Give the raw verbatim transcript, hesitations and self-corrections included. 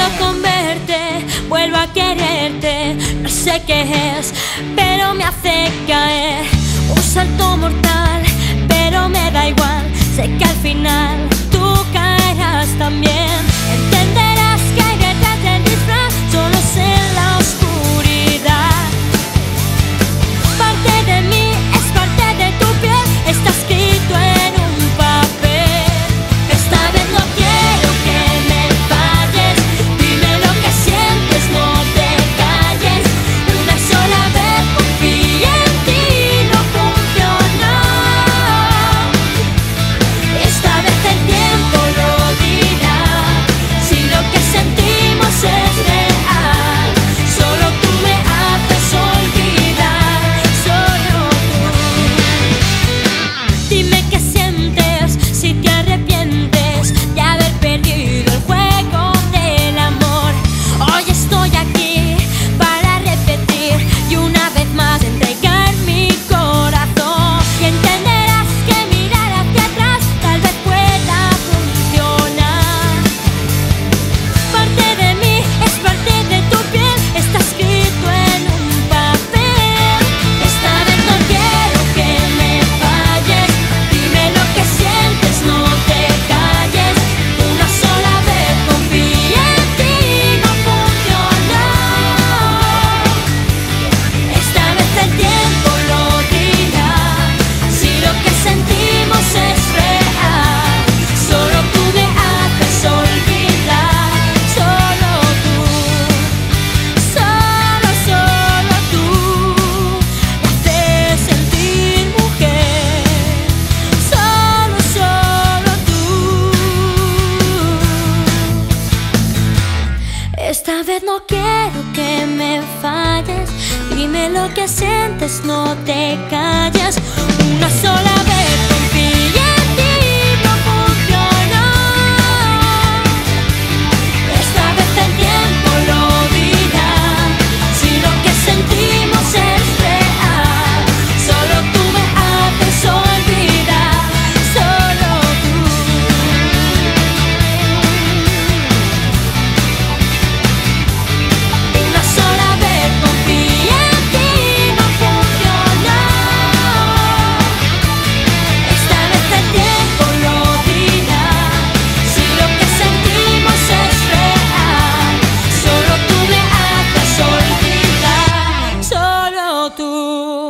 con verte, vuelvo a quererte. No sé qué es, pero me hace caer. Un salto mortal, pero me da igual. Sé que al final tú caerás también. Entenderás que hay detrás del disfraz, solo sé la oscuridad. Parte de mí es parte de tu piel, está escrito en un papel. Esta vez no quiero que me falles, dime lo que sientes, no te calles. Una sola vez confía en ti, no funcionó. Esta vez el tiempo lo dirá, si lo que sentimos es real. Solo tú me haces olvidar, solo tú. Dime qué sientes, si te arrepientes de haber perdido el juego del amor. Hoy estoy aquí para repetir y una vez más entregar mi corazón. Y entenderás que mirar hacia atrás tal vez pueda funcionar. Parte de mí es parte de tu piel, está escrito en un papel. Esta vez no quiero que me falles, dime lo que sientes, no te calles. Una sola vez confía en ti, no funcionó. Esta vez el tiempo lo dirá, si lo que sentimos es real. Solo tú me haces olvidar, solo tú. Solo, solo tú me haces sentir mujer. Solo, solo tú. Esta vez no quiero que me falles, dime lo que sientes, no te calles. Una sola vez confía en ti, no funcionó. Esta vez el tiempo lo dirá, si lo que sentimos es real. Solo tú me haces olvidar, solo tú. Una sola vez confía en ti, no funcionó. Esta vez el tiempo lo dirá, si lo que sentimos es real. Solo tú me haces olvidar, solo tú.